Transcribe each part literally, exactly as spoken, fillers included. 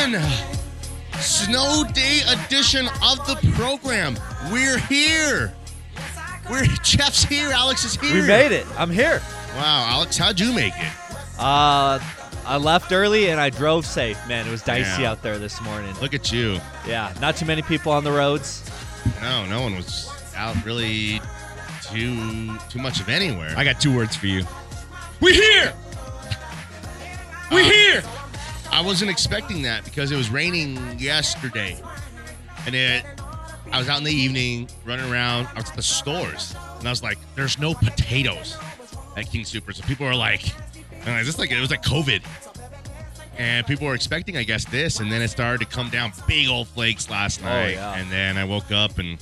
everyone. Snow day edition of the program. We're here. We're Jeff's here. Alex is here. We made it. I'm here. Wow, Alex, how'd you make it? Uh, I left early and I drove safe. Man, it was dicey Yeah. out there this morning. Look at you. Yeah, not too many people on the roads. No, no one was out really too too much of anywhere. I got two words for you. We here. We Uh, here. I wasn't expecting that because it was raining yesterday, and it. I was out in the evening running around. I was at the stores, and I was like, "There's no potatoes at King Super." So people were like, and I was just like, it was like COVID, and people were expecting, I guess, this, and then it started to come down big old flakes last night, yeah. and then I woke up and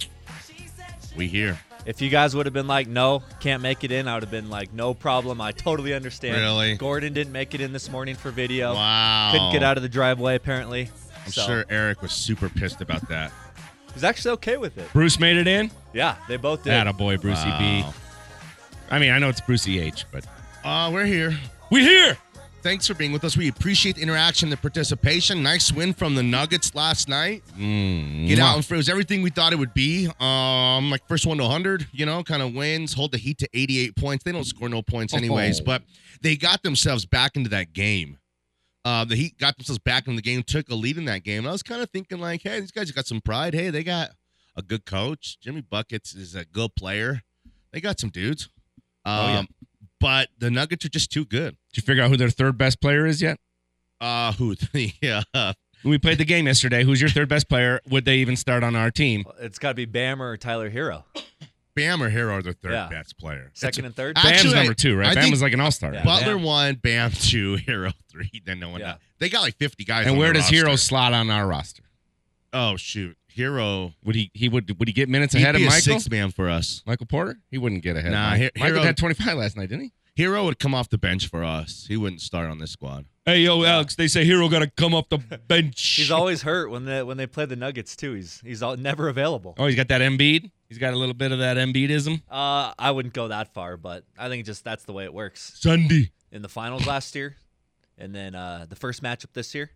we here. If you guys would have been like, no, can't make it in, I would have been like, no problem. I totally understand. Really? Gordon didn't make it in this morning for video. Wow. Couldn't get out of the driveway, apparently. I'm So, sure Eric was super pissed about that. he was actually okay with it. Bruce made it in. Yeah, they both did. Attaboy, Brucey B. Wow. I mean, I know it's Brucey H, but Uh, we're here. we here. Thanks for being with us. We appreciate the interaction, the participation. Nice win from the Nuggets last night. Mm, Get out and it was everything we thought it would be. Um, like first one to one hundred, you know, kind of wins, hold the Heat to eighty-eight points. They don't score no points anyways, Oh. but they got themselves back into that game. Uh, the Heat got themselves back in the game, took a lead in that game. And I was kind of thinking like, hey, these guys got some pride. Hey, they got a good coach. Jimmy Buckets is a good player. They got some dudes. Um, Oh, yeah. But the Nuggets are just too good. Did you figure out who their third best player is yet? Uh, who? yeah. We played the game yesterday. Who's your third best player? Would they even start on our team? It's got to be Bam or Tyler Hero. Bam or Hero are the third Yeah. best player. Second and third. Actually, Bam's I- number two, right? I Bam think- was like an all-star. Yeah. right? Butler Bam. one, Bam two, Hero three. Then no one. Yeah. They got like fifty guys. And on where their does Hero roster. slot on our roster? Oh shoot, Hero. Would he he would would he get minutes He'd ahead of be a Michael? sixth man for us. Michael Porter? He wouldn't get ahead. Nah, of Michael. He- Michael Hero- had twenty-five last night, didn't he? Hero would come off the bench for us. He wouldn't start on this squad. Hey, yo, Alex, they say Hero got to come off the bench. He's always hurt when they when they play the Nuggets too. He's he's all, never available. Oh, he's got that Embiid. He's got a little bit of that Embiidism. Uh, I wouldn't go that far, but I think just that's the way it works. Sunday. In the finals last year, and then uh, the first matchup this year.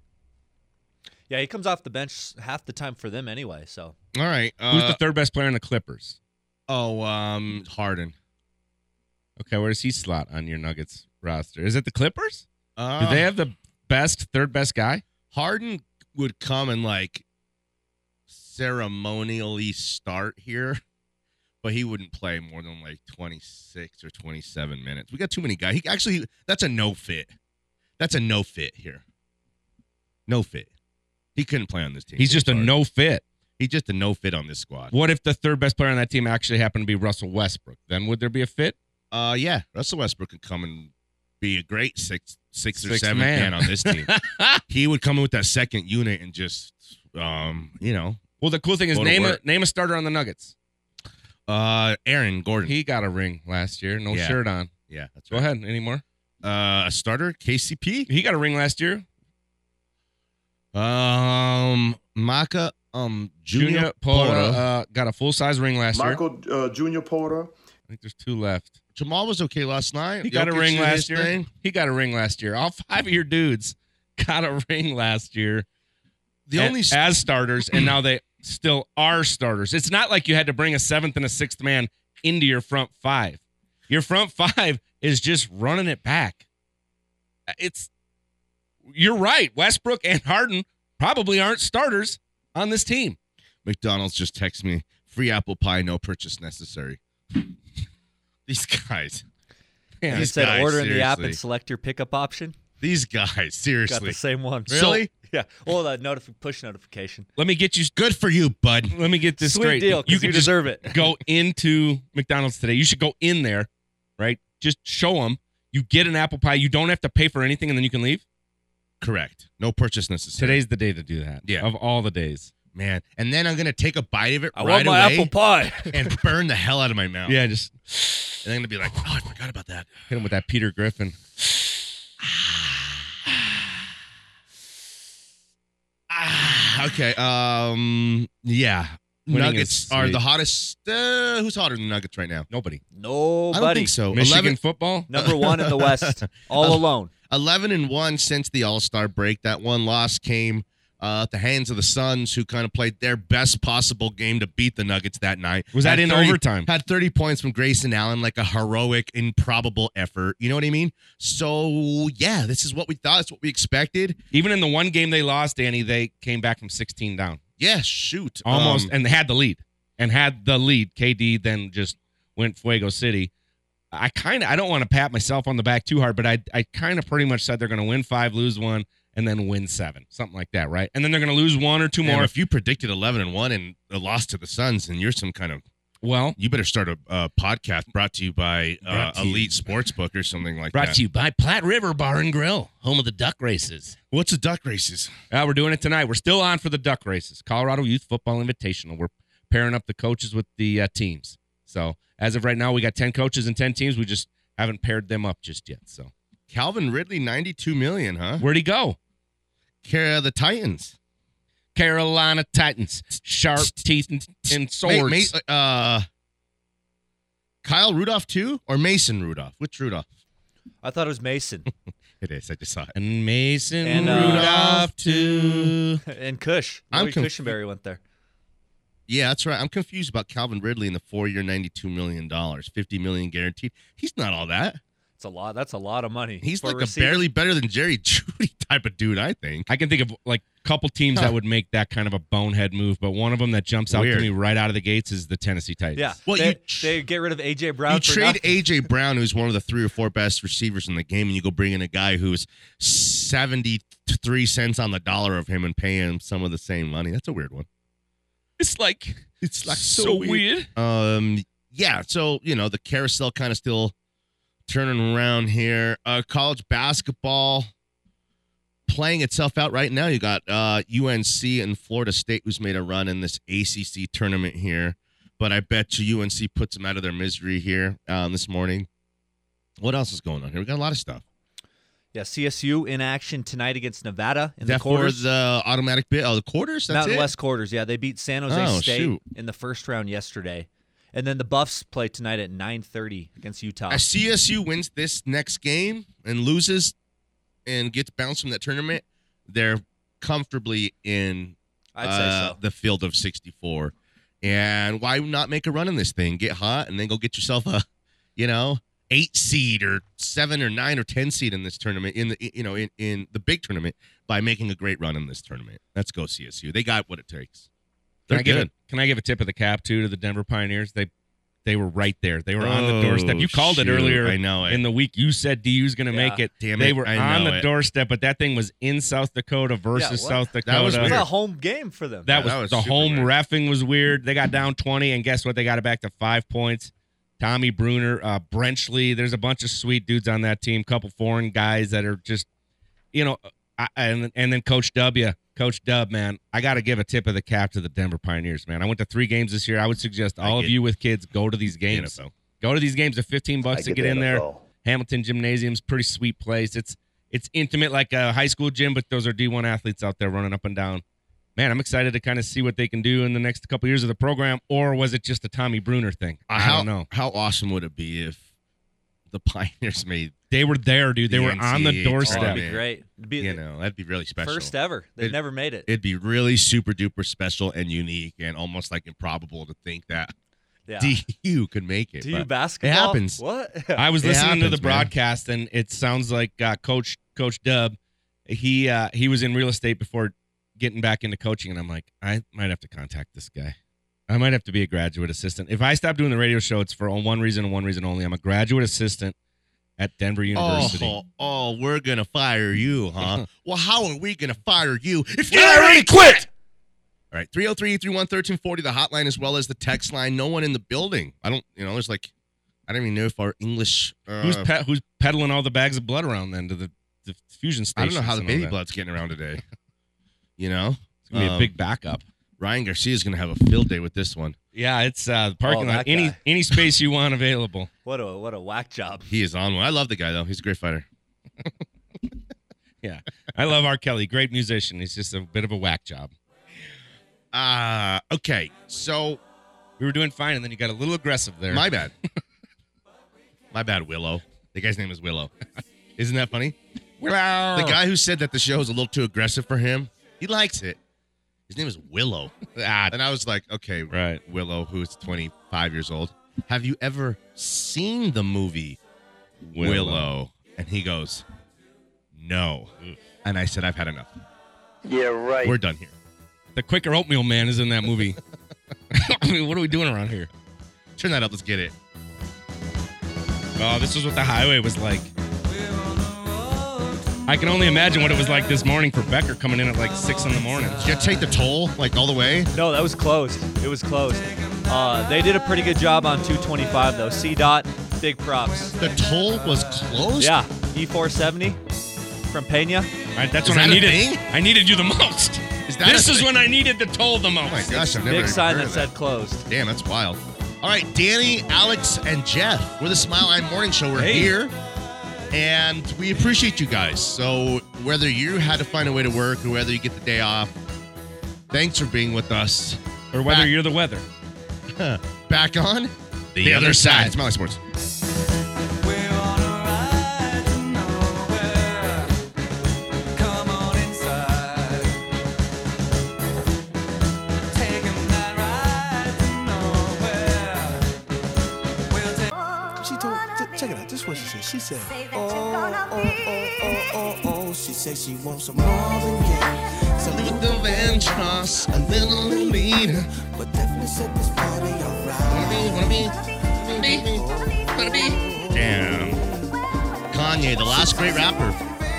Yeah, he comes off the bench half the time for them anyway. So All right. Uh, Who's the third best player in the Clippers? oh, um, Harden. Okay, where does he slot on your Nuggets roster? Is it the Clippers? Uh, Do they have the best, third best guy? Harden would come and like ceremonially start here, but he wouldn't play more than like twenty-six or twenty-seven minutes. We got too many guys. He actually, that's a no fit. That's a no fit here. No fit. He couldn't play on this team. He's just a Sorry. no fit. He's just a no fit on this squad. What if the third best player on that team actually happened to be Russell Westbrook? Then would there be a fit? Uh, yeah, Russell Westbrook could come and be a great six, six or Sixth seven man. man on this team. He would come in with that second unit and just, um, you know, Well, the cool thing is Go to name a work. name a starter on the Nuggets. uh, Aaron Gordon. He got a ring last year, no Yeah. shirt on. yeah, that's Go right. ahead, any more? Uh, a starter, K C P. He got a ring last year. Um, Maka, um, Junior, Junior Porter. Porter uh, got a full size ring last year. Michael uh, Junior Porter. I think there's two left. Jamal was okay last night. He got a Jokic ring did last his year. thing. He got a ring last year. All five of your dudes got a ring last year. The a- only s- as starters, and now they still are starters. It's not like you had to bring a seventh and a sixth man into your front five. Your front five is just running it back. It's you're right. Westbrook and Harden probably aren't starters on this team. McDonald's just texted me free apple pie, no purchase necessary. These guys, Man, he These said, guys, order in the app seriously. and select your pickup option. these guys, Got seriously, the same one. Really? So- yeah. Oh, that notif- push notification. let me get you. good for you, bud. Let me get this Sweet straight. deal. You You, can you just deserve it. go into McDonald's today. You should go in there, right? Just show them. You get an apple pie. You don't have to pay for anything, and then you can leave. Correct. No purchase necessary. Today's the day to do that. Yeah. Of all the days. man, and then I'm gonna take a bite of it I right want my away apple pie. and burn the hell out of my mouth. Yeah, just and I'm gonna be like, oh, I forgot about that. hit him with that Peter Griffin. Ah, okay. Um. Yeah. Winning Nuggets is are sweet. the hottest. Uh, who's hotter than Nuggets right now? Nobody. I Nobody. don't think so. Michigan eleven, football. Number one in the West, all alone. eleven and one since the All Star break. That one loss came uh, at the hands of the Suns, who kind of played their best possible game to beat the Nuggets that night. Was that Had in thirty overtime? Had thirty points from Grayson Allen, like a heroic, improbable effort. You know what I mean? So, yeah, this is what we thought. It's what we expected. Even in the one game they lost, Danny, they came back from sixteen down. Yeah, shoot. Almost, Um, and had the lead. And had the lead. K D then just went Fuego City. I kind of, I don't want to pat myself on the back too hard, but I I kind of pretty much said they're going to win five, lose one, and then win seven. Something like that, right? And then they're going to lose one or two man, more. if you predicted eleven and one and a loss to the Suns, then you're some kind of Well, you better start a uh, podcast brought to you by uh, Brought to you. Elite Sportsbook or something like brought that. to you by Platte River Bar and Grill, home of the duck races. What's the duck races? Uh, we're doing it tonight. We're still on for the duck races. Colorado Youth Football Invitational. We're pairing up the coaches with the uh, teams. So as of right now, we got ten coaches and ten teams. We just haven't paired them up just yet. So Calvin Ridley, ninety-two million dollars, huh? where'd he go? Care the Titans. Carolina Titans. Sharp teeth and, and swords. Ma- Ma- uh, Kyle Rudolph too, or Mason Rudolph? Which Rudolph? I thought it was Mason It is. I just saw it. And Mason And, uh, Rudolph too. and Cush. I'm Lloyd conf- Cushenberry went there. Yeah, that's right. I'm confused about Calvin Ridley and the four-year, ninety-two million dollars, fifty million dollars guaranteed. He's not all that. It's a lot. That's a lot of money. He's for like a receiver. barely better than Jerry Judy type of dude, I think. I can think of like a couple teams Huh. that would make that kind of a bonehead move, but one of them that jumps out Weird. to me right out of the gates is the Tennessee Titans. Yeah. Well, they, you tr- they get rid of A J Brown. You for trade nothing. A J Brown, who's one of the three or four best receivers in the game, and you go bring in a guy who's seventy-three cents on the dollar of him and pay him some of the same money. That's a weird one. It's like It's like so, weird. Um, yeah. So you know the carousel kind of still turning around here. Uh, college basketball playing itself out right now. You got uh, U N C and Florida State, who's made a run in this A C C tournament here. But I bet you U N C puts them out of their misery here um, this morning. What else is going on here? We got a lot of stuff. Yeah, C S U in action tonight against Nevada in Is the that for quarters. the automatic bid? Oh, the quarters? That's Mountain it? West quarters. Yeah, they beat San Jose Oh, State shoot. in the first round yesterday. And then the Buffs play tonight at nine thirty against Utah. As C S U wins this next game and loses and gets bounced from that tournament, they're comfortably in I'd say uh, so. the field of sixty-four. And why not make a run in this thing? Get hot and then go get yourself a, you know, eight seed or seven or nine or ten seed in this tournament, in the you know, in, in the big tournament by making a great run in this tournament. Let's go C S U. They got what it takes. Can They're I give good. a, can I give a tip of the cap too to the Denver Pioneers? They they were right there. They were on the Oh, doorstep. You called it shoot. earlier I know it. in the week. You said D U's going to Yeah. make it. Damn they it. were I on know the it. doorstep, but that thing was in South Dakota versus what? South Dakota. That was It's weird. a home game for them. That Yeah, was, that was the super home weird. reffing was weird. They got down twenty, and guess what? They got it back to five points. Tommy Bruner, uh, Brenchley. There's a bunch of sweet dudes on that team. Couple foreign guys that are just, you know, I, and and then Coach W, Coach Dub, man. I got to give a tip of the cap to the Denver Pioneers, man. I went to three games this year. I would suggest all get of you with kids go to these games. N F L. Go to these games. They're fifteen bucks I to get get the in there. N F L. Hamilton Gymnasium's pretty sweet place. It's it's intimate like a high school gym, but those are D one athletes out there running up and down. Man, I'm excited to kind of see what they can do in the next couple years of the program, or was it just a Tommy Bruner thing? I how, don't know. How awesome would it be if the Pioneers made, They were there, dude. They The were on the N C A A Oh, doorstep. that'd be man. great. It'd be you know, that'd be really special. first ever. They've It- never made it. It'd be really super duper special and unique and almost like improbable to think that yeah. D U could make it. Do you but basketball? happens. What? I was It listening to happens, the broadcast, and it sounds like uh, Coach Coach Dub, he uh, he was in real estate before getting back into coaching, and I'm like, I might have to contact this guy. I might have to be a graduate assistant. If I stop doing the radio show, it's for one reason and one reason only. I'm a graduate assistant at Denver University. Oh, oh, we're going to fire you, huh? Well, how are we going to fire you if You already quit. All right, three oh three, three one one, one three four zero, the hotline as well as the text line. No one in the building. I don't, you know, there's like, I don't even know if our English. Uh, Who's pe- who's peddling all the bags of blood around then to the, the fusion I station? don't know how the baby blood's getting around today. You know? It's gonna be Um, a big backup. Ryan Garcia is going to have a field day with this one. Yeah, it's uh, the parking Oh, lot. that Any guy. any space you want available. What a what a whack job. He is on one. I love the guy, though. He's a great fighter. Yeah, I love R. Kelly. Great musician. He's just a bit of a whack job. Uh, okay, so We were doing fine, and then you got a little aggressive there. my bad. My bad, Willow. The guy's name is Willow. Isn't that funny? Willow. The guy who said that the show is a little too aggressive for him He likes it. His name is Willow. Ah, And I was like, okay, right. Willow, who's twenty-five years old. Have you ever seen the movie Willow? Willow. And he goes, no. And I said, I've had enough. Yeah, right. We're done here. The Quaker Oatmeal Man is in that movie. I mean, what are we doing around here? Turn that up. Let's get it. Oh, this is what the highway was like. I can only imagine what it was like this morning for Becker coming in at like six in the morning. Did you take the toll, like, all the way? No, that was closed. It was closed. Uh, they did a pretty good job on two twenty-five, though. C DOT, big props. The toll was closed? Yeah, E four seventy from Pena. Right, that's Is when I that a needed. thing? I needed you the most. Is that This a is thing? when I needed the toll the most. Oh, my gosh. I've never Big sign heard that of said closed. Damn, that's wild. All right, Danny, Alex, and Jeff. We're the Smile Line Morning Show. We're Hey. here, and we appreciate you guys. So whether you had to find a way to work or whether you get the day off, thanks for being with us. Or whether Back- you're the weather. Back on the, The other, other side. side. Smile Line Sports. She told, ch- check it out. This is what she said. She said, oh, oh, oh, oh, oh, oh. She said she wants some Marvin Gaye. So With the Ventros, a little leader. but definitely set this party alright. Wanna be, wanna be, wanna be, wanna be. Damn. Kanye, the last great rapper.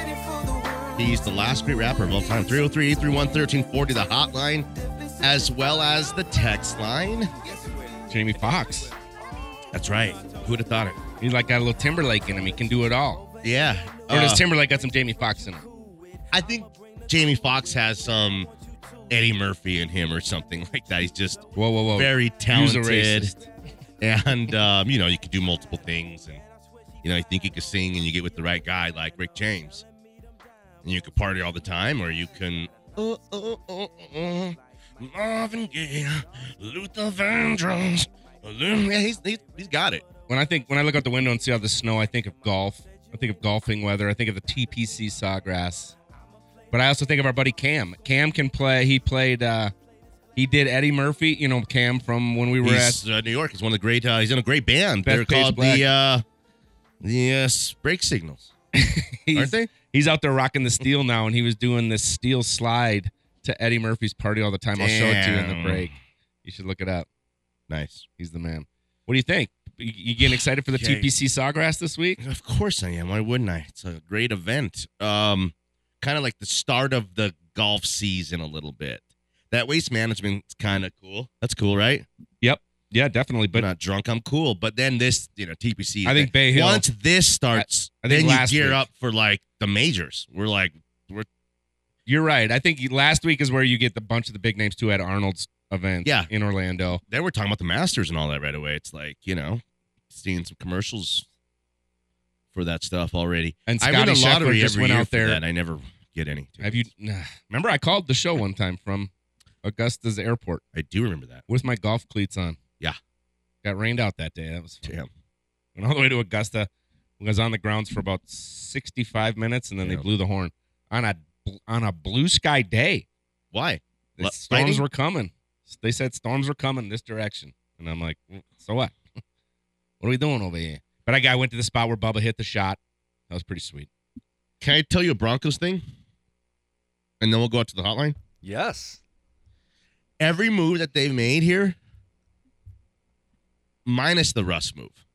He's the last great rapper of all time. three oh three, eight three one, one three four oh, the hotline, as well as the text line. Jamie Foxx. That's right. Who would have thought it? He's like got a little Timberlake in him. He can do it all. Yeah. Or does Uh, Timberlake got some Jamie Foxx in him? I think Jamie Foxx has some Eddie Murphy in him or something like that. He's just Whoa, whoa, whoa. very Use a talented. racist. And, um, you know, you could do multiple things. And, you know, you think you could sing and you get with the right guy like Rick James. And you could party all the time, or you can. Uh, uh, uh, uh, Marvin Gaye, Luther Vandross. Yeah, he's, he's, he's got it. When I think when I look out the window and see all the snow, I think of golf. I think of golfing weather. I think of the T P C Sawgrass. But I also think of our buddy Cam. Cam can play. He played. uh He did Eddie Murphy. You know Cam from when we were He's at. uh, New York. He's one of the great. Uh, he's in a great band. Beth They're Page called Black. the uh, the uh, Break Signals, he's, aren't they? He's out there rocking the steel now, and he was doing this steel slide to Eddie Murphy's Party All the Time. I'll show it to you in the Damn. break. You should look it up. Nice. He's the man. What do you think? You, you getting excited for the Okay. T P C Sawgrass this week? Of course I am. Why wouldn't I? It's a great event. Um, kind of like the start of the golf season a little bit. That waste management's kind of cool. That's cool, right? Yep. Yeah, definitely. But But I'm not drunk. I'm cool. But then this, you know, T P C. I think Bay Hill- Once this starts, I- I think then you last gear week- up for like the majors. We're like, we're you're right. I think last week is where you get the bunch of the big names too at Arnold's event. Yeah. in Orlando. they were talking about the Masters and all that right away. It's like, you know, seeing some commercials for that stuff already. And I Scotty win the lottery Scheffler just every went year out for there. that. I never get any. Have you? Nah. Remember, I called the show one time from Augusta's airport I do remember that. with my golf cleats on. Yeah. Got rained out that day. That was fun. Damn. Went all the way to Augusta. Was on the grounds for about sixty-five minutes, and then Yeah. they blew the horn on a on a blue sky day. Why? The Li- storms lightning? were coming. They said storms were coming this direction, and I'm like, "Mm, so what? What are we doing over here? But I got I went to the spot where Bubba hit the shot. That was pretty sweet. Can I tell you a Broncos thing? And then we'll go out to the hotline. Yes. Every move that they've made here, minus the Russ move,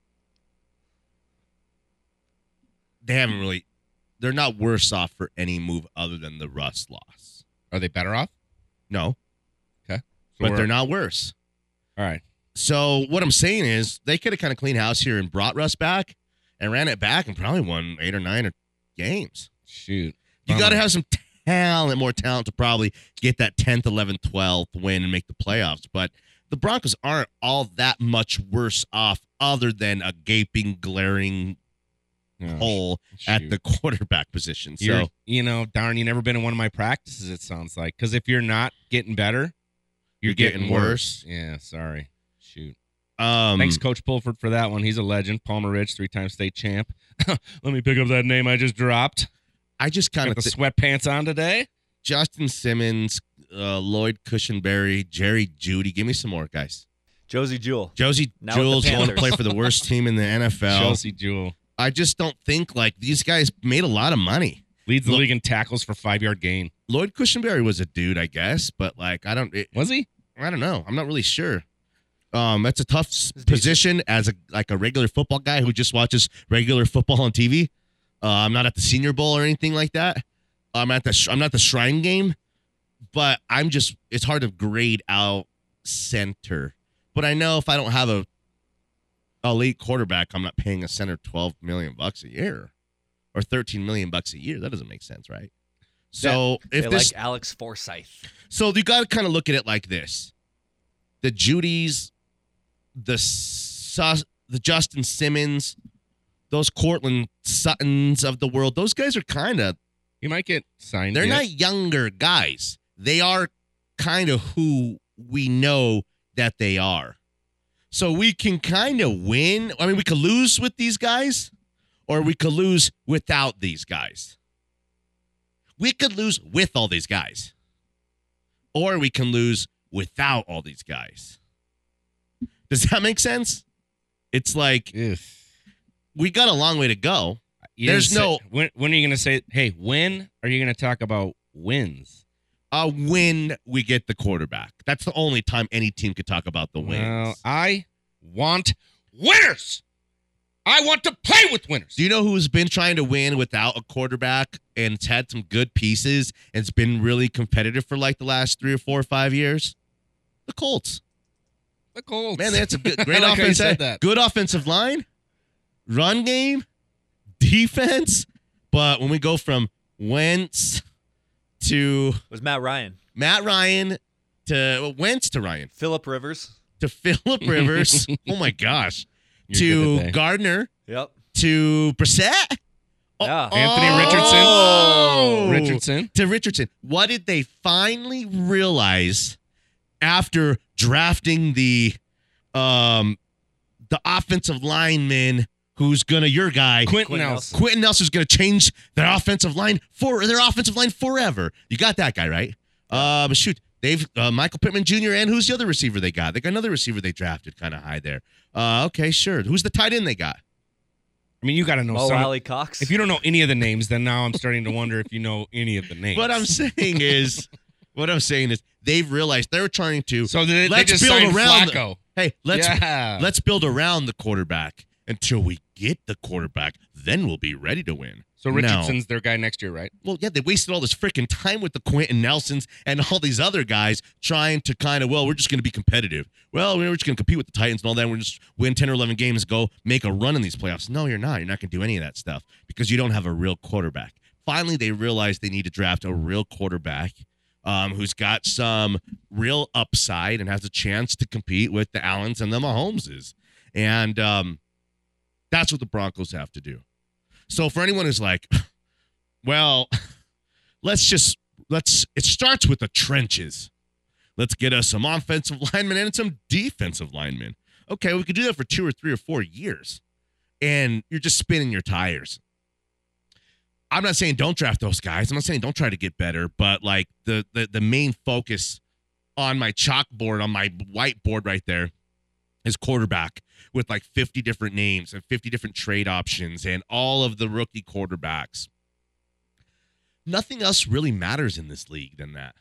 they haven't really, they're not worse off for any move other than the Russ loss. Are they better off? No, Okay, so but we're- they're not worse. All right. So what I'm saying is they could have kind of cleaned house here and brought Russ back and ran it back and probably won eight or nine or games. Shoot. You Bummer. got to have some talent, more talent to probably get that tenth, eleventh, twelfth win and make the playoffs. But the Broncos aren't all that much worse off other than a gaping, glaring Oh, hole at shoot. the quarterback position. You're, So you know, darn, you never been in one of my practices, it sounds like. Because if you're not getting better, you're, You're getting, getting worse. Yeah, sorry. Shoot. um, Thanks, Coach Pulford, for that one. He's a legend. Palmer Ridge, three-time state champ. Let me pick up that name I just dropped. I just kind Got of the sweatpants on today. Justin Simmons, uh, Lloyd Cushenberry, Jerry Jeudy. Give me some more, guys. Josie Jewell. Josie Now with the Jewell's going to Panthers. play for the worst team in the N F L. Chelsea Jewell I just don't think like these guys made a lot of money. leads the Look- league in tackles for five yard gain. Lloyd Cushenberry was a dude, I guess, but like I don't, it, Was he? I don't know. I'm not really sure. Um, that's a tough s- It's position as a like a regular football guy who just watches regular football on T V. Uh, I'm not at the Senior Bowl or anything like that. I'm at the sh- I'm not the Shrine Game, but I'm just it's hard to grade out center. But I know if I don't have a elite quarterback, I'm not paying a center twelve million bucks a year or thirteen million bucks a year. That doesn't make sense, right? So They if this like Alex Forsyth. so you got to kind of look at it like this: the Judys, the Sus, the Justin Simmons, those Cortland Suttons of the world. Those guys are kind of He might get signed. they're yet. not younger guys. They are kind of who we know that they are. So we can kind of win. I mean, we could lose with these guys, or we could lose without these guys. We could lose with all these guys, or we can lose without all these guys. Does that make sense? It's like Ugh. we got a long way to go. You There's didn't say- no- When, when are you going to say, hey, when are you going to talk about wins? Uh, when we get the quarterback. That's the only time any team could talk about the wins. Well, I want winners. I want to play with winners. Do you know who's been trying to win without a quarterback and it's had some good pieces and it's been really competitive for like the last three or four or five years? The Colts. The Colts. Man, they had some good, I great like how you offense. said that. Good offensive line, run game, defense. But when we go from Wentz to It was Matt Ryan. Matt Ryan to well, Wentz to Ryan Phillip Rivers. to Phillip Rivers, oh my gosh, You're good to today. Gardner Yep. to Brissett. Yeah. Anthony Richardson. Oh! Richardson. To Richardson. What did they finally realize after drafting the um the offensive lineman who's gonna your guy Quentin Quentin Nelson. Nelson. Quentin Nelson's gonna change their offensive line for their offensive line forever. You got that guy right? Uh, but shoot, they've uh, Michael Pittman Junior and who's the other receiver they got? They got another receiver they drafted kind of high there. Uh, okay, sure. Who's the tight end they got? I mean, you got to know Mo some. Alley Cox. If you don't know any of the names, then now I'm starting to wonder if you know any of the names. What I'm saying is, what I'm saying is, they've realized they're trying to. So they, they let's just build signed around the- Flacco. hey, let's yeah. let's build around the quarterback until we get the quarterback. Then we'll be ready to win. So No. Richardson's their guy next year, right? Well, yeah, they wasted all this freaking time with the Quentin Nelsons and all these other guys trying to kind of, well, we're just going to be competitive. Well, we're just going to compete with the Titans and all that. We're just win ten or eleven games, go make a run in these playoffs. No, you're not. You're not going to do any of that stuff because you don't have a real quarterback. Finally, they realized they need to draft a real quarterback um, who's got some real upside and has a chance to compete with the Allens and the Mahomeses. And um, that's what the Broncos have to do. So for anyone who's like, well, let's just let's it starts with the trenches. Let's get us some offensive linemen and some defensive linemen. Okay, we could do that for two or three or four years. And you're just spinning your tires. I'm not saying don't draft those guys. I'm not saying don't try to get better, but like the the, the main focus on my chalkboard, on my whiteboard right there, is quarterback with like fifty different names and fifty different trade options and all of the rookie quarterbacks. Nothing else really matters in this league than that.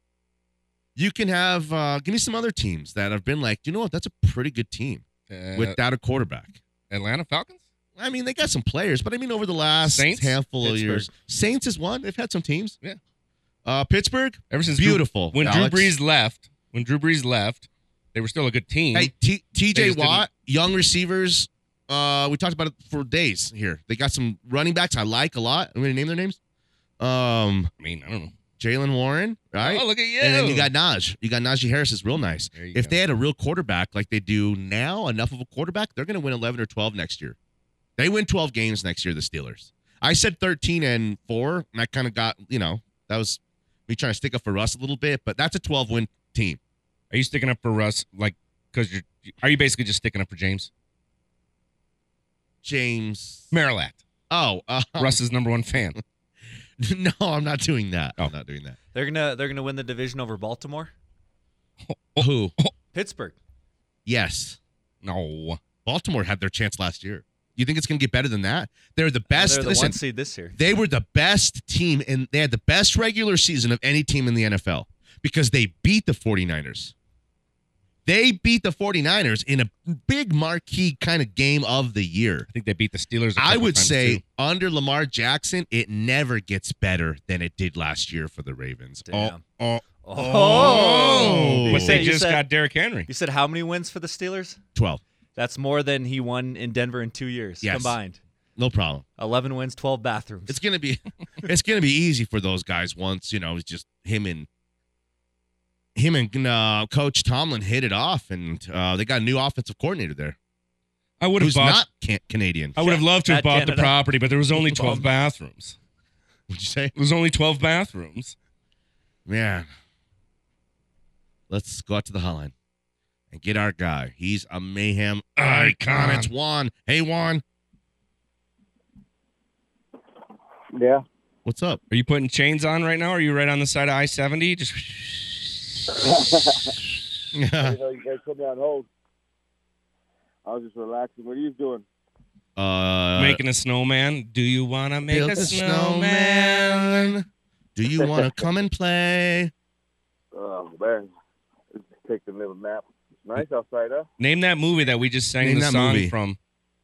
You can have, uh, give me some other teams that have been like, you know what, that's a pretty good team Uh, without a quarterback. Atlanta Falcons? I mean, they got some players, but I mean, over the last Saints? handful of Pittsburgh. years, Saints is one. They've had some teams. Yeah. Uh, Pittsburgh, Ever since beautiful. Drew, when Alex. Drew Brees left, when Drew Brees left, they were still a good team. Hey, T- They TJ just Watt, young receivers. Uh, we talked about it for days here. They got some running backs I like a lot. I'm going to name their names. Um, I mean, I don't know. Jalen Warren, right? Oh, look at you. And then you got Naj. You got Najee Harris is real nice. There you If go. they had a real quarterback like they do now, enough of a quarterback, they're going to win eleven or twelve next year. They win twelve games next year, the Steelers. I said thirteen and four, and I kind of got, you know, that was me trying to stick up for Russ a little bit, but that's a twelve-win team. Are you sticking up for Russ? Like, because you're, are you basically just sticking up for James? James. Marilat. Oh, uh, Russ's number one fan. No, I'm not doing that. Oh. I'm not doing that. They're gonna they're gonna win the division over Baltimore. Who? Pittsburgh. Yes. No. Baltimore had their chance last year. You think it's going to get better than that? They're the best. They're the listen, one seed this year. they were the best team, and they had the best regular season of any team in the N F L because they beat the 49ers. They beat the 49ers in a big marquee kind of game of the year. I think they beat the Steelers. a I couple would times, say too. under Lamar Jackson, it never gets better than it did last year for the Ravens. Damn. Oh, oh, Oh. But You they said- you just said- got Derrick Henry. You said how many wins for the Steelers? twelve. That's more than he won in Denver in two years Yes. combined. No problem. eleven wins, twelve bathrooms. It's gonna be it's gonna be easy for those guys once, you know, it's just him and him and uh, Coach Tomlin hit it off, and uh, they got a new offensive coordinator there I would have who's bought. not can- Canadian. I would have loved to have At bought Canada. the property, but there was only twelve Bum. bathrooms. What'd you say? There was only twelve bathrooms. Man, let's go out to the hotline and get our guy. He's a mayhem icon. It's Juan. Hey, Juan. Yeah. What's up? Are you putting chains on right now? Or are you right on the side of I seventy? Just You know, you guys put me on hold. I was just relaxing. What are you doing? uh, making a snowman. Do you want to make build a a snowman? snowman. Do you want to come and play? Oh, man. Just take a little nap. It's nice outside, huh? Name that movie that we just sang Name the that song movie. from.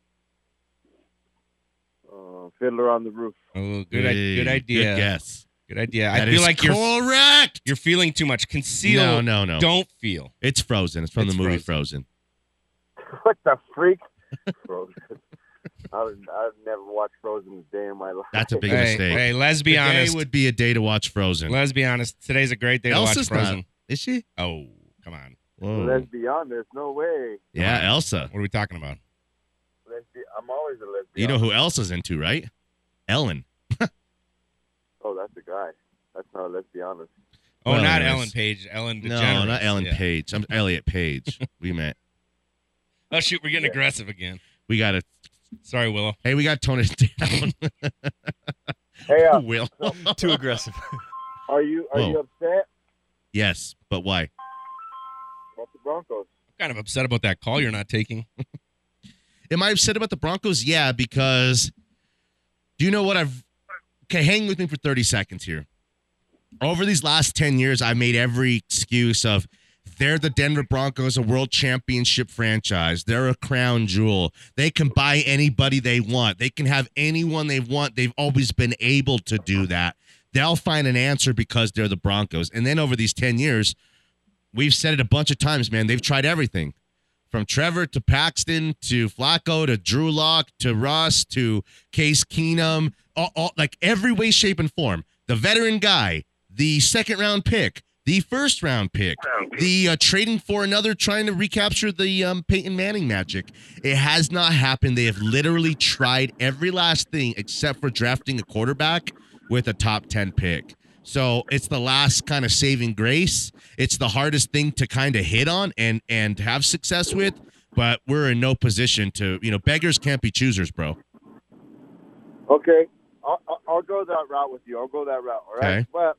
Uh, Fiddler on the Roof. Oh, good, i- Hey, good idea. Good guess. Good idea. That I feel is like you're correct. you're feeling too much. Conceal. No, no, no. Don't feel. It's Frozen. It's from It's the movie Frozen. What the freak? Frozen. I would, I've never watched Frozen a day in my life. That's a big Hey, mistake. hey, let's be Today honest. would be a day to watch Frozen. Let's be honest. Today's a great day to Elsa's watch Frozen. not. Is she? Oh, come on. Whoa. Let's be honest. No way. Yeah, Elsa. What are we talking about? Let's be, I'm always a lesbian. You know who Elsa's into, right? Ellen. Oh, that's the guy. That's not. Let's be honest. Oh, Well, not anyways. Ellen Page. Ellen DeGeneres. No, not Ellen Yeah. Page. I'm Elliot Page. We met. Oh, shoot. We're getting aggressive again. We got to. Sorry, Willow. Hey, we got to tone it down. Hey, uh, Will. Too aggressive. are you are Whoa. you upset Yes, but why? about the Broncos? I'm kind of upset about that call you're not taking. Am I upset about the Broncos? Yeah, because do you know what I've. Okay, hang with me for thirty seconds here. Over these last ten years, I've made every excuse of they're the Denver Broncos, a world championship franchise. They're a crown jewel. They can buy anybody they want. They can have anyone they want. They've always been able to do that. They'll find an answer because they're the Broncos. And then over these ten years, we've said it a bunch of times, man. They've tried everything. From Trevor to Paxton to Flacco to Drew Lock to Russ to Case Keenum, all, all, like every way, shape, and form. The veteran guy, the second round pick, the first round pick, the uh, trading for another, trying to recapture the um, Peyton Manning magic. It has not happened. They have literally tried every last thing except for drafting a quarterback with a top ten pick. So it's the last kind of saving grace. It's the hardest thing to kind of hit on and and have success with, but we're in no position to, you know, beggars can't be choosers, bro. Okay, I'll, I'll- I'll go that route with you. I'll go that route. All right, Okay. but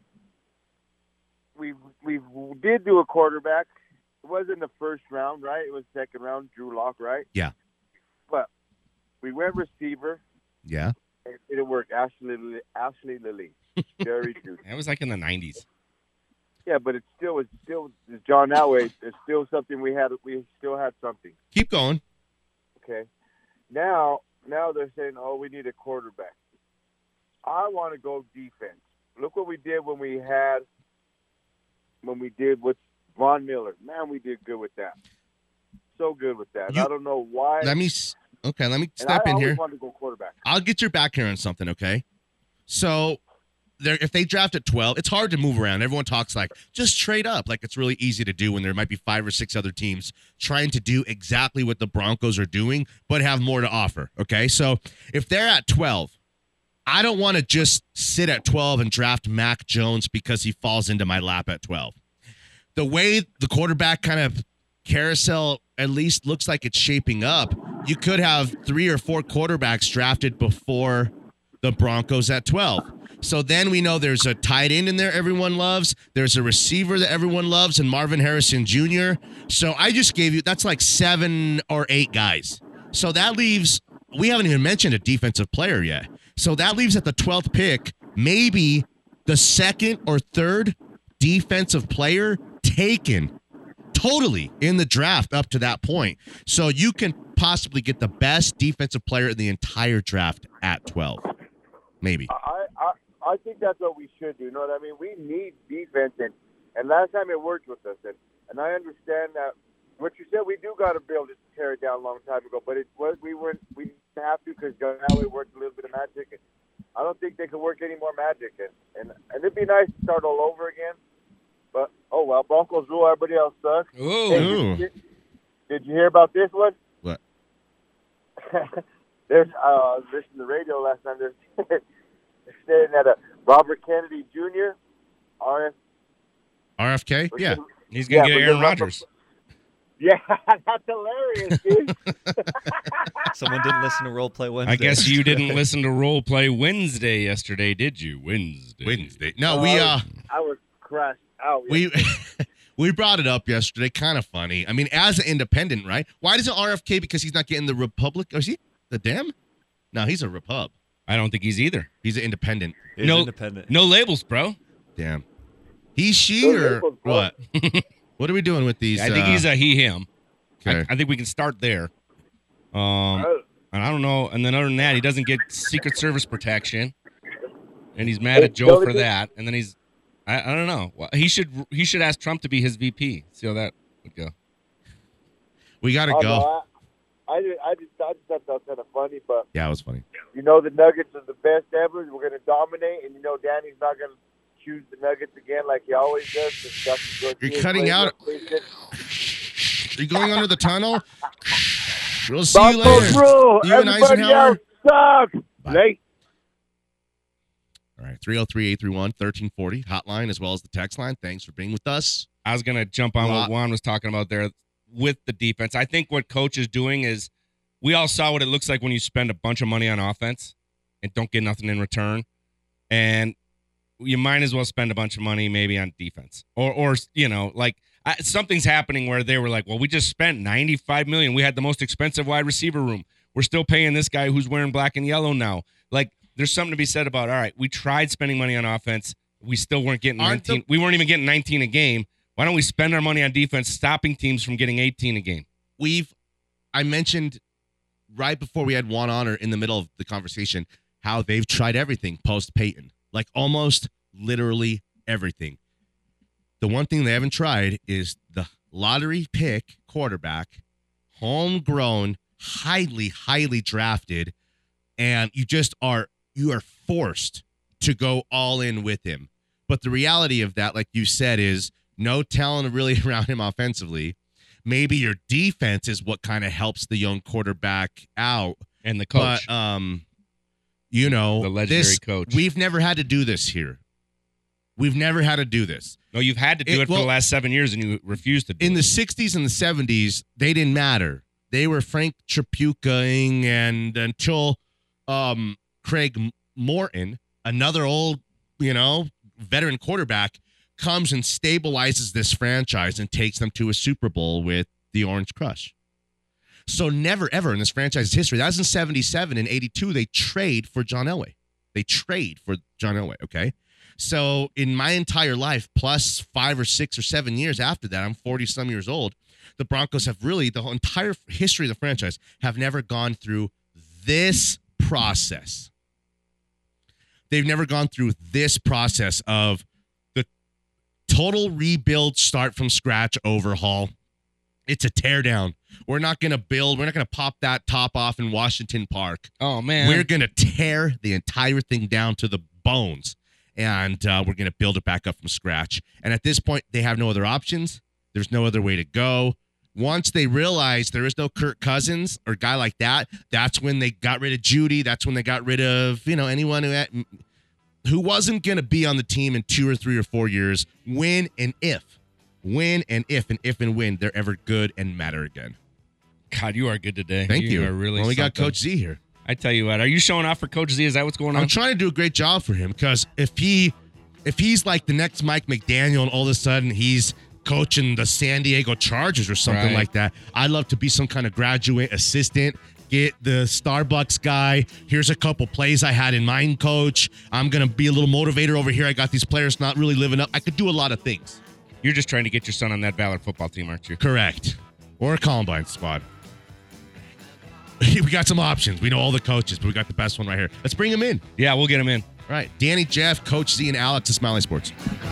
we we did do a quarterback. It wasn't the first round, right? It was second round. Drew Lock, right? Yeah. But we went receiver. Yeah. It didn't work. Ashley Lilly, Ashley Lilly, very true. That was like in the nineties. Yeah, but it still was still it's John Elway. It's still something we had. We still had something. Keep going. Okay. Now, now they're saying, oh, we need a quarterback. I want to go defense. Look what we did when we had, when we did with Von Miller. Man, we did good with that. So good with that. You- I don't know why. Let me s- okay, let me and I step in always here. wanted to go quarterback. I'll get your back here on something, okay? So there, if they draft at twelve, it's hard to move around. Everyone talks like, just trade up. Like it's really easy to do when there might be five or six other teams trying to do exactly what the Broncos are doing, but have more to offer, okay? So if they're at twelve, I don't want to just sit at twelve and draft Mac Jones because he falls into my lap at twelve. The way the quarterback kind of carousel at least looks like it's shaping up, you could have three or four quarterbacks drafted before the Broncos at twelve. So then we know there's a tight end in there everyone loves. There's a receiver that everyone loves, and Marvin Harrison Junior So I just gave you, that's like seven or eight guys. So that leaves, we haven't even mentioned a defensive player yet. So that leaves at the twelfth pick, maybe the second or third defensive player taken totally in the draft up to that point. So you can possibly get the best defensive player in the entire draft at twelve. Maybe. I, I I think that's what we should do. You know what I mean? We need defense, and, and last time it worked with us, and, and I understand that what you said. We do got to build it to tear it down a long time ago, but it was we weren't we didn't have to because John Elway worked a little bit of magic, and I don't think they could work any more magic, and, and and it'd be nice to start all over again. But oh well, Broncos rule, everybody else sucks. Ooh. Hey, did, you, did you hear about this one? What? There's uh, I was listening to the radio last time. There's they're saying that uh, Robert Kennedy Junior, R F, R F K? Yeah. He's going to Yeah, get but Aaron they're Rodgers. Yeah, that's hilarious, dude. Someone didn't listen to Role Play Wednesday. I guess you didn't listen to Role Play Wednesday yesterday, did you? Wednesday. Wednesday. No, Oh, we I uh was, I was crashed out. we we brought it up yesterday. Kind of funny. I mean, as an independent, right? Why does it R F K? Because he's not getting the Republic. Or is he the Dem? No, he's a Repub. I don't think he's either. He's an independent. He's no, independent. no labels, bro. Damn. He, she, Those or labels, bro. what? What are we doing with these? I think uh, he's a he, him. okay. I, I think we can start there. Um, Oh, and I don't know. And then other than that, he doesn't get Secret Service protection, and he's mad at The Joe only for thing- that. And then he's, I, I don't know. Well, he should he should ask Trump to be his V P. See how that would go. we got to oh, go. no, I, I, just, I, just, I just thought that was kind of funny, but Yeah, it was funny. you know the Nuggets are the best ever. We're going to dominate, and you know Danny's not going to choose the Nuggets again like he always does. 'cause Dustin Gordy You're is cutting way out- more patient. Are you going under the tunnel? We'll see you Broncos later. rule. You and Everybody Eisenhower. else sucks. Bye. Late. All right, three oh three, eight three one, one three four oh, hotline as well as the text line. Thanks for being with us. I was gonna jump on Well, what Juan was talking about there with the defense. I think what coach is doing is we all saw what it looks like when you spend a bunch of money on offense and don't get nothing in return, and you might as well spend a bunch of money maybe on defense or or you know like I, something's happening where they were like, well, we just spent ninety-five million dollars. We had the most expensive wide receiver room. We're still paying this guy who's wearing black and yellow now. Like, there's something to be said about, all right, we tried spending money on offense. We still weren't getting Aren't nineteen. the- we weren't even getting nineteen a game. Why don't we spend our money on defense, stopping teams from getting eighteen a game? We've, I mentioned right before we had Juan Honor in the middle of the conversation how they've tried everything post Peyton, like almost literally everything. The one thing they haven't tried is the lottery pick quarterback, homegrown, highly, highly drafted, and you just are you are forced to go all in with him. But the reality of that, like you said, is no talent really around him offensively. Maybe your defense is what kind of helps the young quarterback out. And the coach, But um, you know, The legendary this, coach. We've never had to do this here. We've never had to do this. no, you've had to do it- it, for well, the last seven years, and you refused to do In it. the sixties and the seventies, they didn't matter. They were Frank Tripucka-ing, and until um, Craig Morton, another old, you know, veteran quarterback, comes and stabilizes this franchise and takes them to a Super Bowl with the Orange Crush. So never, ever in this franchise's history, that was in seventy-seven and eighty-two, they trade for John Elway. They trade for John Elway, okay? So in my entire life, plus five or six or seven years after that, I'm forty-some years old, the Broncos have really, the whole entire history of the franchise, have never gone through this process. They've never gone through this process of the total rebuild, start from scratch, overhaul. It's a teardown. We're not going to build. We're not going to pop that top off in Washington Park. oh man, We're going to tear the entire thing down to the bones, and uh, we're going to build it back up from scratch. And at this point, they have no other options. There's no other way to go. Once they realize there is no Kirk Cousins or a guy like that, that's when they got rid of Judy. That's when they got rid of, you know, anyone who had, who wasn't going to be on the team in two or three or four years. When and if, when and if, and if and when they're ever good and matter again. God, you are good today. Thank you. are really. Well, we got something. Coach Z here. I tell you what, are you showing off for Coach Z? Is that what's going on? I'm trying to do a great job for him because if he, if he's like the next Mike McDaniel and all of a sudden he's coaching the San Diego Chargers or something Right. like that, I'd love to be some kind of graduate assistant. Get the Starbucks guy. Here's a couple plays I had in mind, coach. I'm going to be a little motivator over here. I got these players not really living up. I could do a lot of things. You're just trying to get your son on that Ballard football team, aren't you? Correct. Or a Columbine squad. We got some options. We know all the coaches, but we got the best one right here. Let's bring him in. Yeah, we'll get him in. All right. Danny, Jeff, Coach Z, and Alex of Smiley Sports.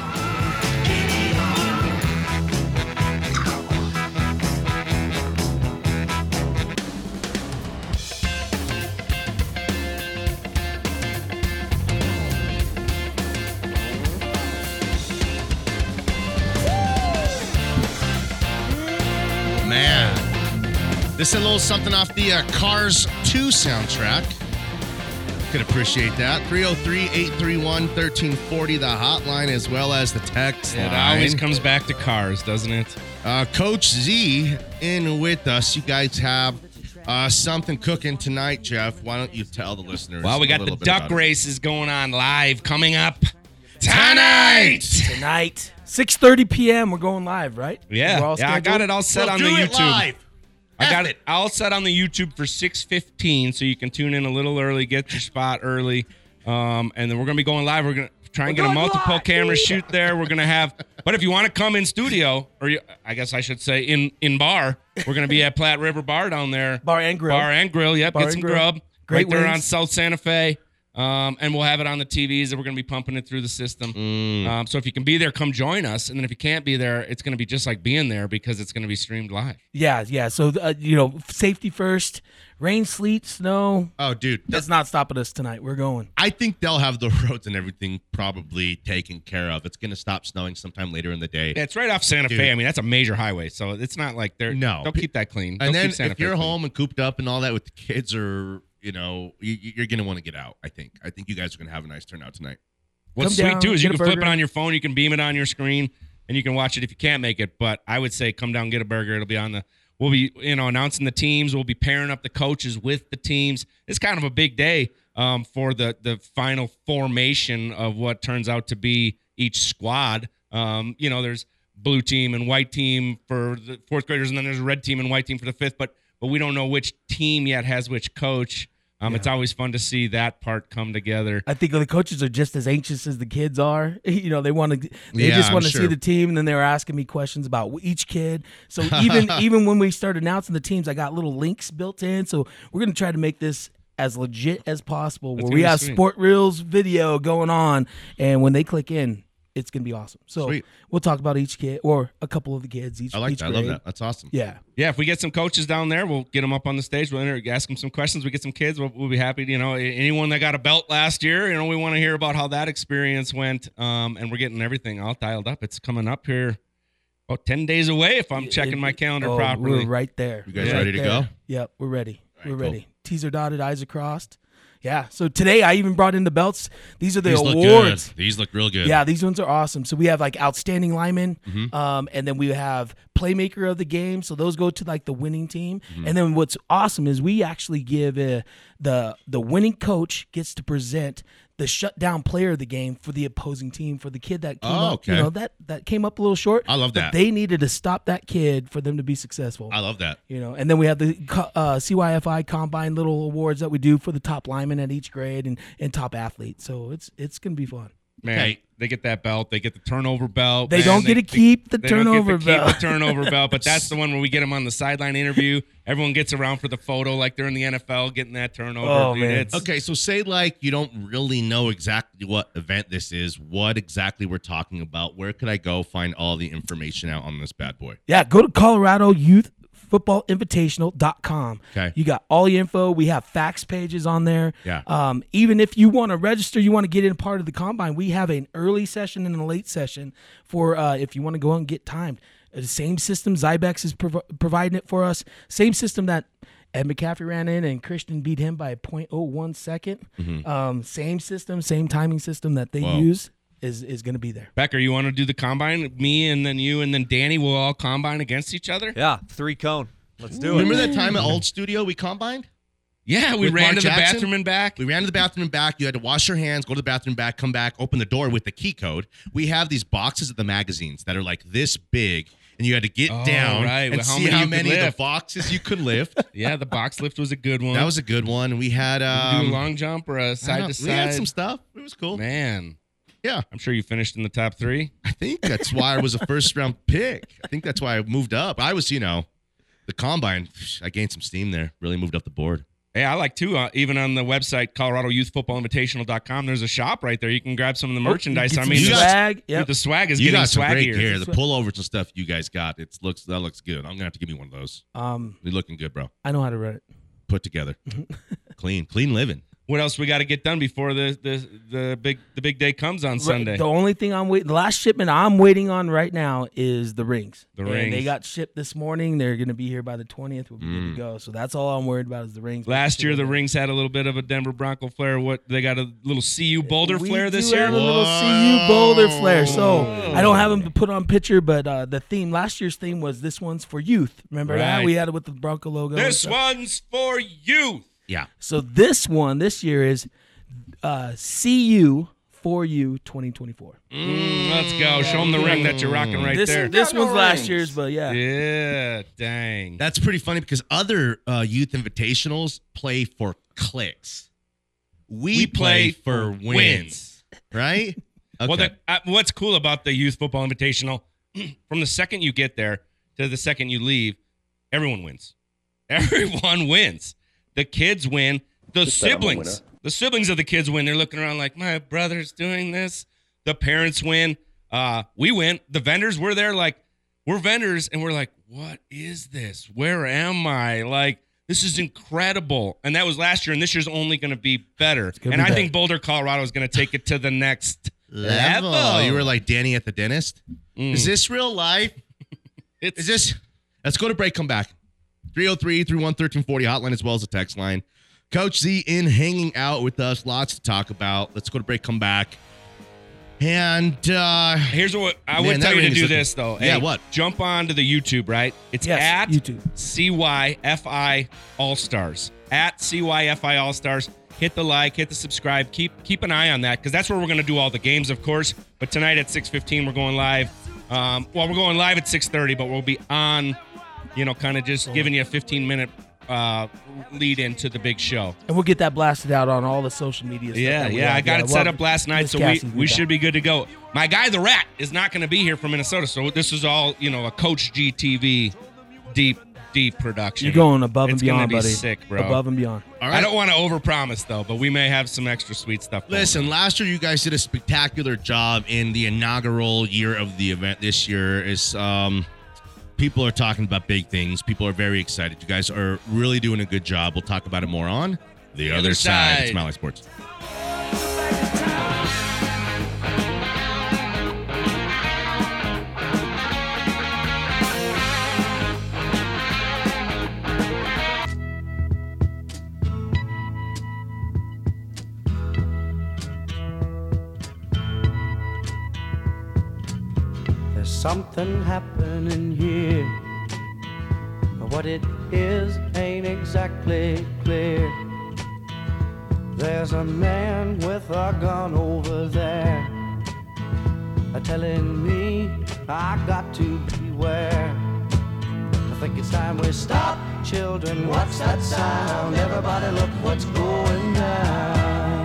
Man. This is a little something off the uh, Cars two soundtrack. Could appreciate that. three oh three, eight three one, one three four oh, the hotline, as well as the text It line. always comes back to cars, doesn't it? Uh, Coach Z in with us. You guys have uh, something cooking tonight, Jeff. Why don't you tell the listeners? Well, we a got the little bit duck about it? races going on live coming up tonight. Tonight, six thirty p.m. We're going live, right? Yeah, We're all yeah, I got scheduled? it all set We'll on the do it YouTube. live. I got F it all set on the YouTube for six fifteen, so you can tune in a little early, get your spot early, um, and then we're gonna be going live. We're gonna try and We're get a going multiple live. camera shoot there. We're gonna have, but if you want to come in studio, or you, I guess I should say in in bar, we're gonna be at Platte River Bar down there. Bar and grill. Bar and grill. Yep, Bar get and some grill. grub. Great right there on wings. South Santa Fe. Um, and we'll have it on the T Vs, and we're going to be pumping it through the system. Mm. Um, so if you can be there, come join us. And then if you can't be there, it's going to be just like being there because it's going to be streamed live. Yeah, yeah. So, uh, you know, safety first. Rain, sleet, snow. Oh, dude. That's not stopping us tonight. We're going. I think they'll have the roads and everything probably taken care of. It's going to stop snowing sometime later in the day. Yeah, it's right off Santa Dude. Fe. I mean, that's a major highway, so it's not like they're No. They'll keep that clean. They'll And then keep Santa if Fe you're clean. home and cooped up and all that with the kids, or you know, you, you're going to want to get out. I think. I think you guys are going to have a nice turnout tonight. What's Come sweet down, too is you get can a flip it burger. on your phone, you can beam it on your screen, and you can watch it if you can't make it. But I would say come down, get a burger. It'll be on the. We'll be you know announcing the teams. We'll be pairing up the coaches with the teams. It's kind of a big day um, for the the final formation of what turns out to be each squad. Um, you know, there's blue team and white team for the fourth graders, and then there's a red team and white team for the fifth. But but we don't know which team yet has which coach. Um, It's always fun to see that part come together. I think the coaches are just as anxious as the kids are. You know, they want to, they Yeah, just I'm want to sure. see the team, and then they were asking me questions about each kid. So even even when we start announcing the teams, I got little links built in. So we're gonna try to make this as legit as possible, That's where we gonna be have sweet. Sport Reels video going on, and when they click in, it's gonna be awesome. So Sweet. we'll talk about each kid or a couple of the kids each. I like each that. I love grade. that. That's awesome. Yeah. Yeah, if we get some coaches down there, we'll get them up on the stage. We'll inter- ask them some questions. We get some kids. We'll, we'll be happy. To, you know, anyone that got a belt last year, you know, we want to hear about how that experience went. Um, and we're getting everything all dialed up. It's coming up here about ten days away if I'm checking my calendar Oh, properly. We're right there. You guys We're ready to there. go? Yep, we're ready. All right, we're cool. ready. T's are dotted, I's are crossed. Yeah. So today I even brought in the belts. These are the These look awards. good. These look real good. Yeah, these ones are awesome. So we have like outstanding lineman, Mm-hmm. um, and then we have playmaker of the game. So those go to like the winning team. Mm-hmm. And then what's awesome is we actually give uh, the the winning coach gets to present the shutdown player of the game for the opposing team for the kid that came Oh, up. You okay. know that that came up a little short. I love but that. They needed to stop that kid for them to be successful. I love that. You know, and then we have the co- uh, C Y F I combine little awards that we do for the top lineman at each grade and, and top athlete. So it's it's gonna be fun. Man, Okay. they get that belt. They get the turnover belt. They Man, don't get to keep the they don't turnover get to belt. Keep the turnover belt, but that's the one where we get them on the sideline interview. Everyone gets around for the photo, like they're in the N F L, getting that turnover. Oh, Dude, man. it's- Okay, so say like you don't really know exactly what event this is, what exactly we're talking about. Where could I go find all the information out on this bad boy? Yeah, go to Colorado Youth Football Invitational dot com. Okay. You got all the info. We have fax pages on there. Yeah. Um, even if you want to register, you want to get in part of the combine, we have an early session and a late session for uh, if you want to go and get timed. Uh, The same system, Zybex is prov- providing it for us. Same system that Ed McCaffrey ran in and Christian beat him by zero point zero one second. Um, same system, same timing system that they Whoa. use is, is going to be there. Becker, you want to do the combine? Me and then you and then Danny will all combine against each other? Yeah, three cone. Let's do it. Remember that time at Old Studio we combined? Yeah, we With ran Mark to the Jackson? bathroom and back. We ran to the bathroom and back. You had to wash your hands, go to the bathroom back, come back, open the door with the key code. We have these boxes of the magazines that are like this big, and you had to get Oh, down right. and Well, how see many how you could many of lift. the boxes you could lift. Yeah, the box lift was a good one. That was a good one. And we had Did you um, do a long jump or a I don't side know. to We had side. some stuff. It was cool. Man, Yeah, I'm sure you finished in the top three. I think that's why I was a first round pick. I think that's why I moved up. I was, you know, the combine. I gained some steam there. Really moved up the board. Hey, I like too. Uh, even on the website, Colorado Youth Football Invitational dot com, there's a shop right there. You can grab some of the merchandise. Get I some mean, you the, got- swag. dude, Yep. the swag is You getting got some great swaggier. gear. The pullovers and stuff you guys got. It looks that looks good. I'm gonna have to give me one of those. Um, You're looking good, bro. I know how to run it. Put together, clean, clean living. What else we got to get done before the, the the big the big day comes on Sunday? Right, the only thing I'm waiting, the last shipment I'm waiting on right now is the rings. The And rings. they got shipped this morning. They're going to be here by the twentieth. We'll be good to go. So that's all I'm worried about is the rings. Last year, the rings had a little bit of a Denver Bronco flair. What they got a little C U Boulder we flair this do year. have a little C U Boulder flair. So I don't have them to put on picture, but uh, the theme last year's theme was this one's for youth. Remember that Right. we had it with the Bronco logo. and This stuff. one's for youth. Yeah. So this one this year is uh, C U for you twenty twenty-four. Mm, let's go. Show them the ring that you're rocking right this there. this Got no one's last rings. year's, but yeah. Yeah, dang. That's pretty funny because other uh, youth invitationals play for clicks. We, We play, play for for wins, wins. right? Okay. Well, the, uh, what's cool about the Youth Football Invitational, from the second you get there to the second you leave, everyone wins. Everyone wins. The kids win. The Just bet I'm a siblings, the siblings of the kids win. They're looking around like, my brother's doing this. The parents win. Uh, we win. The vendors, we're there like, we're vendors, and we're like, what is this? Where am I? Like, this is incredible. And that was last year, and this year's only going to be better. gonna And be I better. think Boulder, Colorado is going to take it to the next level. level. You were like Danny at the dentist. Mm. Is this real life? It's Is this? Let's go to break. Come back. three oh three, three one one, one three four zero hotline as well as the text line. Coach Z in hanging out with us. Lots to talk about. Let's go to break. Come back. And uh, Here's what I Man, would that tell you to ring is do looking- this though. Yeah, Hey, what? Jump on to the YouTube, right? It's Yes, at YouTube. C Y F I All Stars. At C Y F I All Stars. Hit the like, hit the subscribe. Keep keep an eye on that because that's where we're going to do all the games, of course. But tonight at six fifteen, we're going live. Um, well, we're going live at six thirty, but we'll be on, you know, kind of just giving you a fifteen minute uh, lead into the big show. And we'll get that blasted out on all the social media stuff. Yeah, that we yeah. have. I got it set well, up last night, Miss so we, Cassie, we got should be good to go. My guy, the Rat, is not going to be here from Minnesota, so this is all, you know, a Coach G T V deep, deep production. You're going above and It's gonna beyond, be buddy. sick, bro. Above and beyond. all I don't want to overpromise, though, but we may have some extra sweet stuff. going Listen, on. last year you guys did a spectacular job in the inaugural year of the event. This year is um, people are talking about big things. People are very excited. You guys are really doing a good job. We'll talk about it more on the, other, other side. side. It's Mile High Sports. There's something happening here. But what it is ain't exactly clear. There's a man with a gun over there, uh, telling me I got to beware. I think it's time we stop, children. What's that sound? Everybody look what's going down.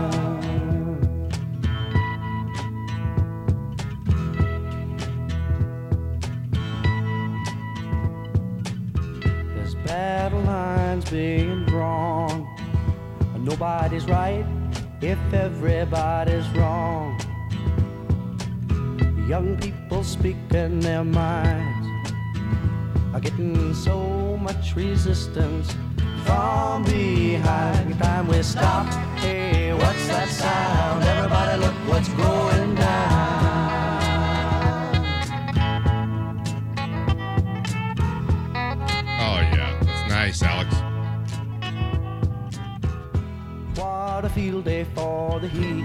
There's battle lines being drawn. Nobody's right if everybody's wrong. Young people speaking their minds are getting so much resistance from behind. Time we stop. Hey, what's that sound? Everybody look what's going down. Oh, yeah. That's nice, Alex. What a field day for the Heat.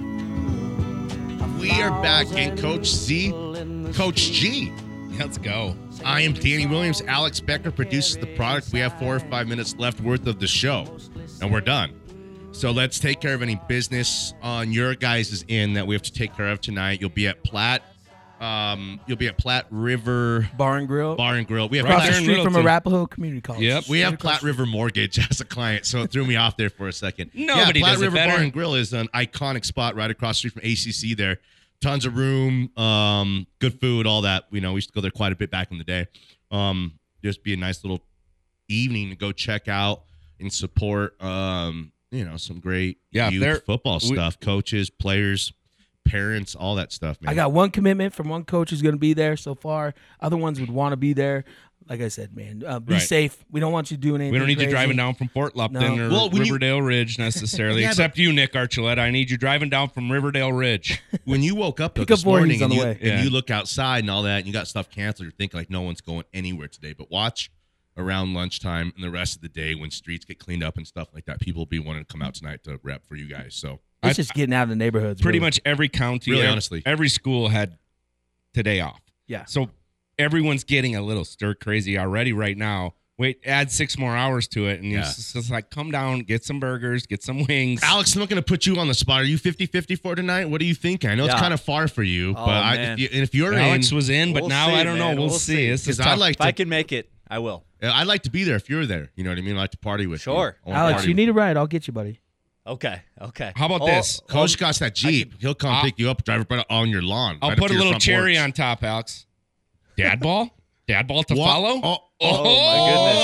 We are back in Coach Z, Coach G. Let's go. I am Danny Williams. Alex Becker produces the product. We have four or five minutes left worth of the show. and we're done. So let's take care of any business on your guys' end that we have to take care of tonight. You'll be at Platte. Um, you'll be at Platte River Bar and Grill. Bar and Grill. We have Right Across Platte, the there in street from Littleton. Arapahoe Community College. Yep. we have Right across Platte River Mortgage as a client, so it threw me off there for a second. Nobody yeah, Platte does it River better. Bar and Grill is an iconic spot right across the street from A C C there. Tons of room, um, good food, all that. You know, we used to go there quite a bit back in the day. Um, just be a nice little evening to go check out and support, um, you know, some great Yeah, youth they're- football we- stuff, coaches, players, parents, all that stuff, man. I got one commitment from one coach who's going to be there so far. Other ones would want to be there. Like I said, man, uh, be Right. safe. We don't want you doing anything We don't need crazy. you driving down from Fort Lupton No. or Well, when you- Riverdale Ridge necessarily, Yeah, but- except you, Nick Archuleta. I need you driving down from Riverdale Ridge. When you woke up though, Pick up this morning Voorhees on and, the you, way. and Yeah. you look outside and all that, and you got stuff canceled, you're thinking like no one's going anywhere today. But watch around lunchtime and the rest of the day when streets get cleaned up and stuff like that, people will be wanting to come out tonight to rep for you guys. So It's I- just getting out of the neighborhoods. Pretty really. much every county, Really, ev- honestly. every school had today off. Yeah. So everyone's getting a little stir crazy already right now. Wait, add six more hours to it, and Yeah. it's just it's like, come down, get some burgers, get some wings. Alex, I'm not going to put you on the spot. Are you fifty-fifty for tonight? What are you thinking? I know it's Yeah. kind of far for you, Oh, but I, man. if, you, and if you're Alex in, was in, but We'll now see, I don't man. know. We'll, We'll see. see. This is because tough. I'd like If I to, can make it, I will. I'd like to be there if you're there. You know what I mean? I'd like to party with you. Sure. I wanna Alex, party you with need a ride. I'll get you, buddy. Okay. Okay. How about Oh, this? Coach got that Jeep. He'll come I'll- pick you up, drive right on your lawn. I'll right up put to a your little front cherry porch. on top, Alex. Dad ball? Dad ball to What? follow? Oh, Oh, my goodness.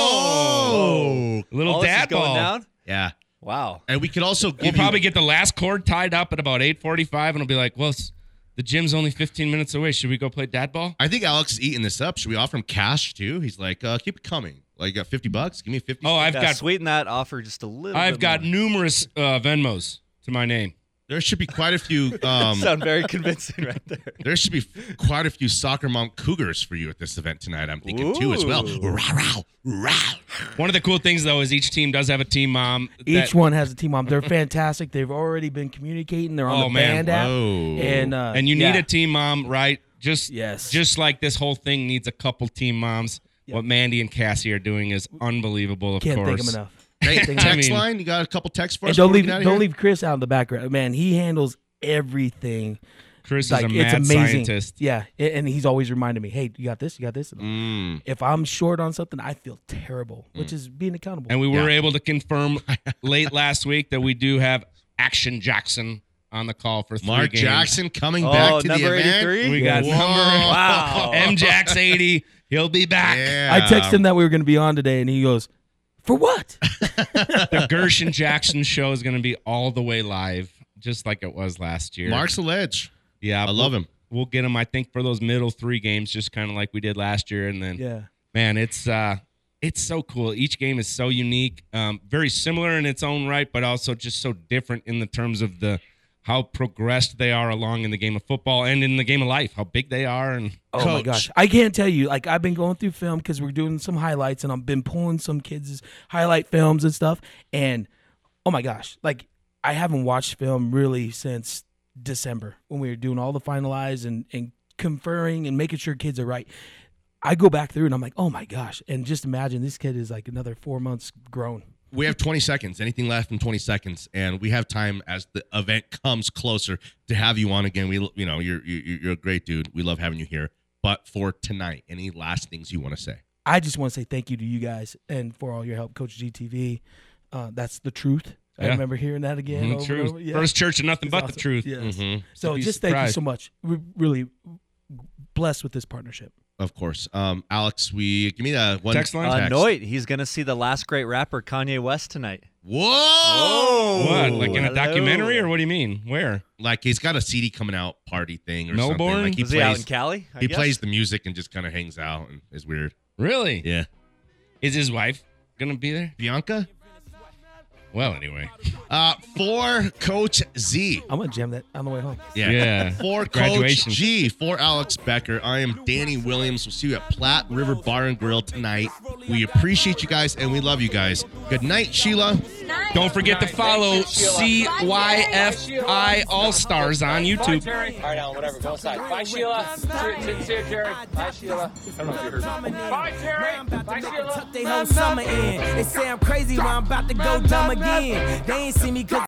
Oh, little all this is dad going ball. down? yeah. Wow. And we could also give We'll you, probably get the last cord tied up at about eight forty-five, and it'll be like, well, s- the gym's only fifteen minutes away. Should we go play dad ball? I think Alex is eating this up. Should we offer him cash too? He's like, uh, keep it coming. Like, you got fifty bucks? Give me fifty. Oh, I've Yeah, got sweeten that offer just a little I've bit got more. numerous uh, Venmos to my name. There should be quite a few. Um, Sound very convincing right there. there should be quite a few soccer mom cougars for you at this event tonight. I'm thinking too as well. Ooh. Rah, rah, rah. One of the cool things though is each team does have a team mom. Each that- one has a team mom. They're fantastic. They've already been communicating. They're on Oh, the man. band app. Whoa. And uh, and you yeah. need a team mom, right? Just Yes. just like this whole thing needs a couple team moms. Yep. What Mandy and Cassie are doing is unbelievable. Of Can't course, thank him enough. Hey, Can't thank him text mean- line. You got a couple texts for And us? don't before we leave get out of don't here? leave Chris out in the background. Man, he handles everything. Chris Like is a it's mad amazing. scientist. Yeah, a- and he's always reminding me, "Hey, you got this, you got this." Mm. If I'm short on something, I feel terrible, which is being accountable. And we were Yeah. able to confirm late last week that we do have Action Jackson on the call for three Mark games. Jackson coming Oh, back to number the event. eighty-three? We got Whoa. number Wow. M Jax eighty. He'll be back. Yeah. I texted him that we were going to be on today, and he goes, "For what?" The Gershon Jackson show is going to be all the way live, just like it was last year. Mark's a ledge. yeah, I love him. We'll get him, I think, for those middle three games, just kind of like we did last year. And then, yeah, man, it's uh, it's so cool. Each game is so unique, um, very similar in its own right, but also just so different in the terms of the how progressed they are along in the game of football and in the game of life, how big they are. And Oh my Coach. gosh, I can't tell you. Like I've been going through film because we're doing some highlights, and I've been pulling some kids' highlight films and stuff. And oh my gosh, like I haven't watched film really since December when we were doing all the finalize and and conferring and making sure kids are right. I go back through and I'm like, oh my gosh, and just imagine this kid is like another four months grown. We have twenty seconds. Anything left in twenty seconds, and we have time as the event comes closer to have you on again. We, you know, you're you're, you're a great dude. We love having you here. But for tonight, any last things you want to say? I just want to say thank you to you guys and for all your help, Coach G T V. Uh, that's the truth. I Yeah. remember hearing that again. Mhm, over and truth. over. Yeah. First church of nothing It's but awesome. the truth. Yes. Mhm. So be just thank you surprised. so much. We're really blessed with this partnership. Of course, um, Alex. We give me the one Text line? Uh, Noit, he's going to see the last great rapper, Kanye West, tonight. Whoa! What? Like in a Hello. documentary, or what do you mean? Where? Like he's got a C D coming out party thing or Melbourne? something. Like he Was he out in plays. Cali? I He guess? plays the music and just kind of hangs out and is weird. Really? Yeah. Is his wife gonna be there? Bianca. Well, anyway. Uh, for Coach Z. I'm gonna jam that on the way home. Yeah. Yeah. For Coach Graduation. G, for Alex Becker, I am Danny Williams. We'll see you at Platte River Bar and Grill tonight. We appreciate you guys and we love you guys. Good night, Sheila. Night. Don't forget to follow C Y F I All Stars on YouTube. All right, Alan, whatever. Go inside. Bye, Sheila. See you, Jerry. Bye, Sheila. I don't know if you heard me. Bye, Jerry. Bye, Sheila. They whole summer in. They say I'm crazy, but I'm about to go dumb again. They ain't see me 'cause